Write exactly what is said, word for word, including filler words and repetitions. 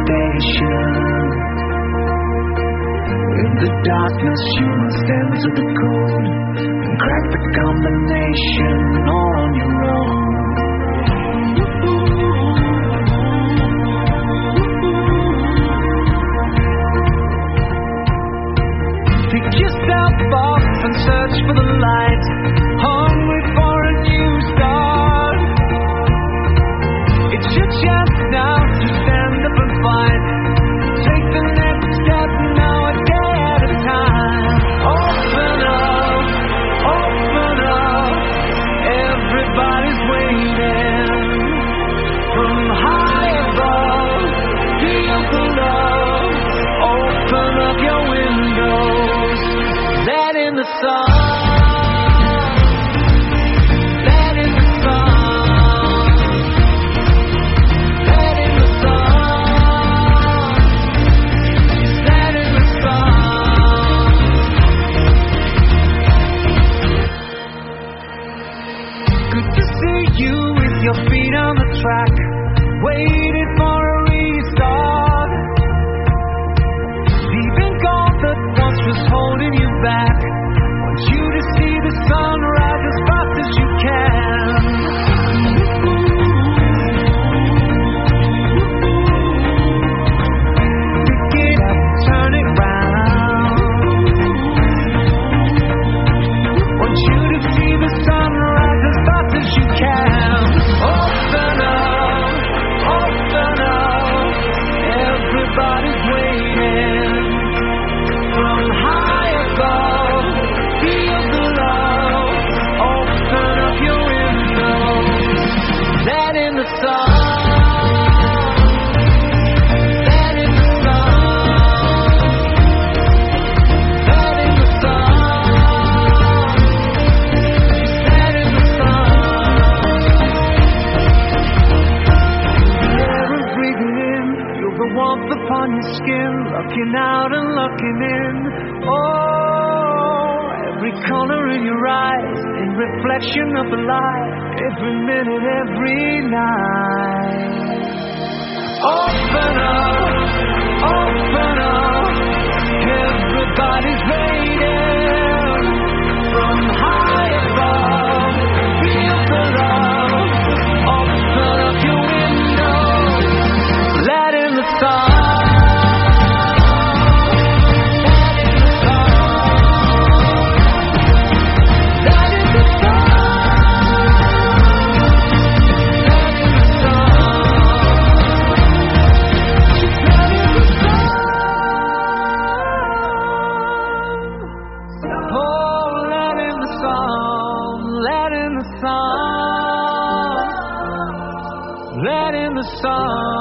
station. In the darkness you must enter the code and crack the combination all on your own. Pick yourself up and search for the light, hungry for a new start. It's your chance now to stand up and fight. Take the next step now, a day at a time. Open up, open up, everybody's waiting. From high above, feel the love. Open up your windows, let in the sun. Your feet on the track, waiting for a restart. Leaving all that once was holding you back. Want you to see the sunrise as fast as you can. Pick it up, turn it round. Want you to see the sunrise as fast as you can. Open up, open up, everybody's waiting. From high above, feel the love. Open up your windows, let in the sun. Let in the sun. Let in the sun. Let in the sun. The warmth upon your skin, looking out and looking in. Oh, every color in your eyes, in reflection of the light, every minute, every night. Open up, open up, everybody's waiting. From high above, feel the love. Open up your windows, let in the sun. Let in the sun. Let in the sun. Let in the sun. Oh, let in the sun. Let in the sun. Let in the sun.